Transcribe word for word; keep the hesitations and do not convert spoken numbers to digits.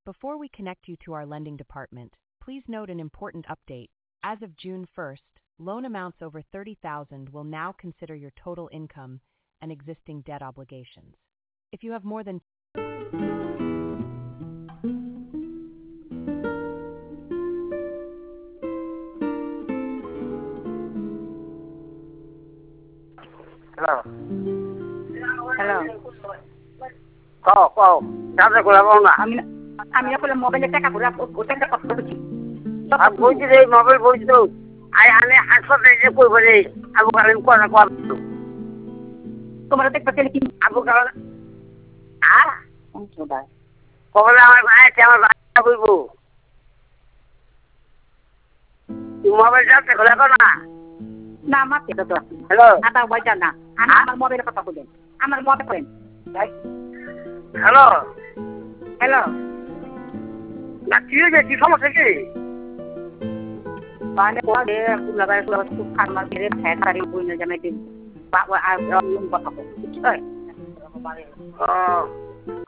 Before we connect you to our lending department, please note an important update. As of June first, loan amounts over thirty thousand will now consider your total income and existing debt obligations. If you have more than Hello. Hello কও কও charge করে বল না আমি না- আমি আসলে মোবাইলে টাকা ভরে ওটা একটা কথা বলছি আর বইছি রে মোবাইল বইছি তো আই আনে হাসপাতালে যে কই বলে আবু কালাম কোনা কোন তোমার দেখতে পেলে কি আবু কালাম আ অংশটা কবলে আমার ভাই আমার ভাই বইবো তুই মোবাইল চার্জ করে কর না না আমার এটা তো হ্যালো আটা বইটা না আমি আমার মোবাইলে কথা বলেন আমার মোবাইল করেন হ্যালো হ্যালো না কি হয়েছে কি সমস্যা কি মানে বলে লাগাই খুব খারাপ মেরে ফ্যাট আর বই না জানাই দিন বাবা আর কথা বলছি ও